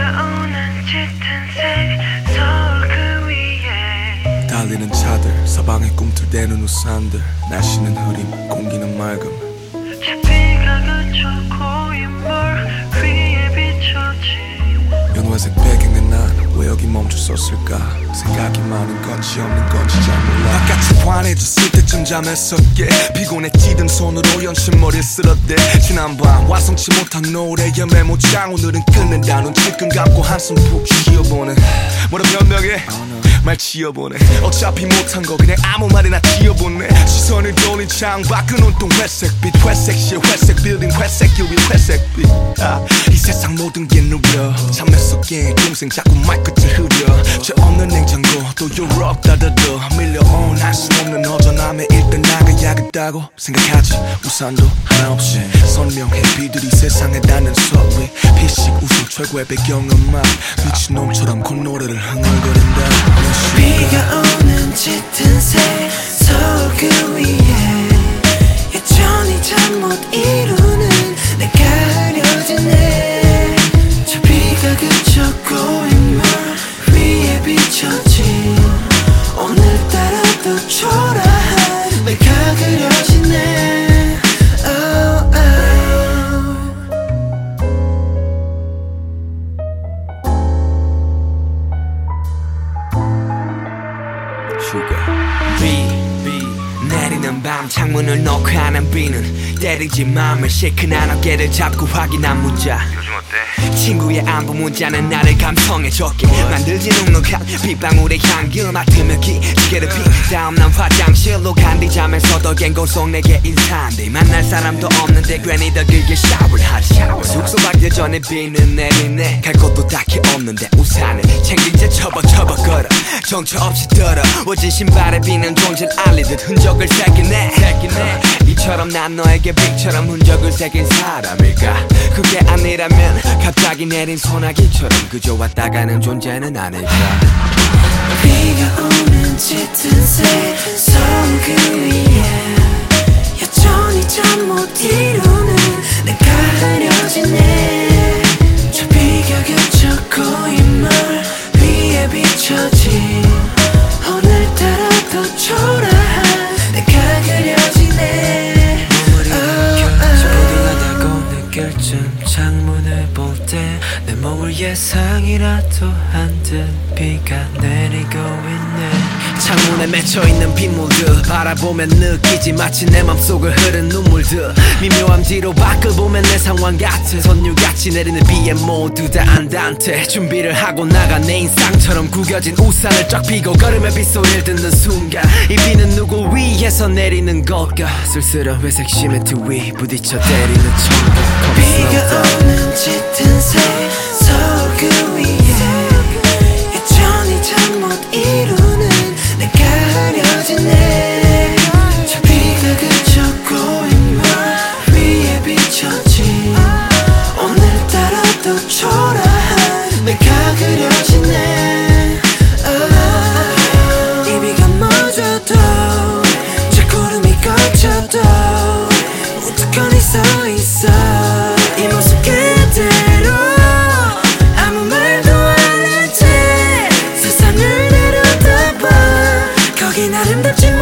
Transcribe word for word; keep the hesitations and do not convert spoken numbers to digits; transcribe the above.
오는 짙은 색 서울 그 위에 달리는 차들 서방의 꿈틀대는 우산들 날씨는 흐림 공기는 맑음 저 비가 그쳐 고인 물 위에 비춰진 연화색 배경에 난 왜 여기 멈춰섰을까 생각이 많은 건지 없는 건지 잘 몰라 바깥이 환해졌을 때쯤 잠에서 깨 피곤해지던 손으로 연신머리를 쓸어대 지난밤 완성치 못한 노래의 메모장 오늘은 끝낸다 눈 질끈 감고 한숨 푹 쉬어보네 뭐라 변명해 말 지어보네 어차피 못한 거 그냥 아무 말이나 지어보네 시선을 돌린 창밖은 온통 회색빛 회색실 회색 빌딩 회색 길 위 회색빛 아, 이 세상 모든 게 누려 잠에서 깬 동생 자꾸 말끝을 흐려 죄 없는 냉장고 또 유럽 따다도 밀려온 한숨 없는 허전함에 일단 나가야겠다고 생각하지 우산도 하나 없이 선명해 비들이 세상에 닿는 소리 피식 웃음 최고의 배경음악 미친놈처럼 콧노래를 흥얼거린다 비가 오는 짙은 색 서울 그 위에 여전히 잠 못 이루는 내가 흐려지네 저 비가 그쳐 고인 물 위에 비춰진 오늘따라 또 초라한 내가 그려지네 oh, oh. Sugar 비, 비 내리는 밤 창문을 놓고 하는 비는 때리지 맘을 시큰한 어깨를 잡고 확인한 문자 요즘 어때? 친구의 안부 문자는 나를 감성해줬게 만들지 눅눅한 빗방울의 향기 맡으며 기지개를 피 다음 난 화장실로 간뒤 잠에서도 갱고 속 내게 인사한대 만날 사람도 없는데 괜히 더 길게 샤워를 하지 숙소 가기 전에 비는 내리네 갈 곳도 딱히 없는데 우산을 챙긴 채 쳐버 쳐버 걸어 정처 없이 더러워진 신발에 비는 존재를 알리듯 흔적을 새기네 이처럼 난 너에게 빛처럼 흔적을 새긴 사람일까 그게 아니라면 갑자기 내린 소나기처럼 그저 왔다 가는 존재는 아닐까 비가 오는 짙은 색 서울 그 위에 여전히 잠 못 이루는 내가 흐려지네 저 비가 그쳐 고인 물 위에 비춰진 오늘따라 더 초라한 내가 그려지네 조용하다고 느낄 쯤 창문을 볼 때 내 몸을 예상이라도 한 듯 비가 내리고 있네 창문에 맺혀있는 빗물들 바라보면 느끼지 마치 내 맘속을 흐른 눈물들 미묘한 뒤로 밖을 보면 내 상황 같은 선율같이 내리는 비에 모두 다 안단테 준비를 하고 나가 내 인상처럼 구겨진 우산을 쫙 펴고 걸음의 빗소리를 듣는 순간 이 비는 누구 위에서 내리는 걸까 쓸쓸한 회색 시멘트 위 부딪혀 때리는 천국 비가 오는 짙은 색 서울 그 위에 여전히 잠 못 이루는 내가 흐려지네 저 비가 그쳐 고인 물 위에 비춰진 오늘따라 또 초라한 내가 그려지네 oh. 이 비가 멎어도 저 구름이 걷혀도 무턱하니 서 있어 이 모습 그대로 아무 말도 안 한 채 세상을 내려다봐 거긴 아름답지